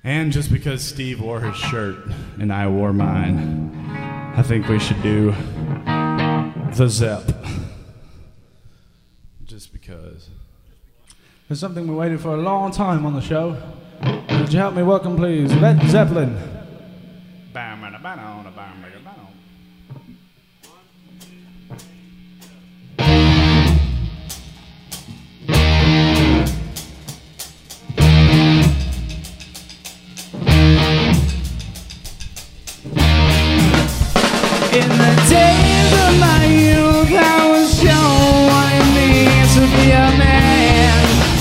And just because Steve wore his shirt and I wore mine, I think we should do the Zepp. Just because. There's something we waited for a long time on the show. Would you help me welcome, please, Led Zeppelin. In the days of my youth, I was shown what it means to be a man.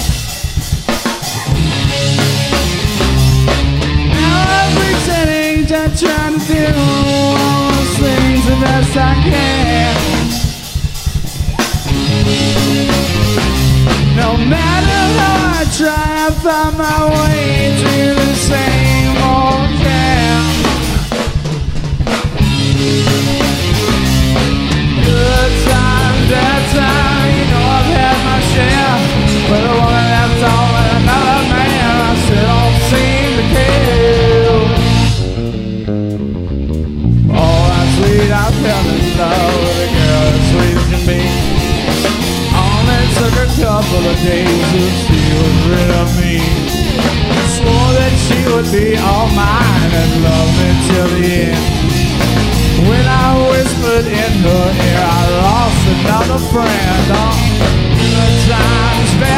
Now I'm pretending to try to do all those things the best I can. No matter how I try, I find my way to the same old camp. Good time, bad time, you know I've had my share. But the one left on with another man, I still don't seem to care. Oh, I'm sweet, I fell in love with a girl as sweet as can be. Only took a couple of days till she was rid of me. Swore that she would be all mine and love me till the end. When I whispered in her ear, I lost another friend. Oh, the time's been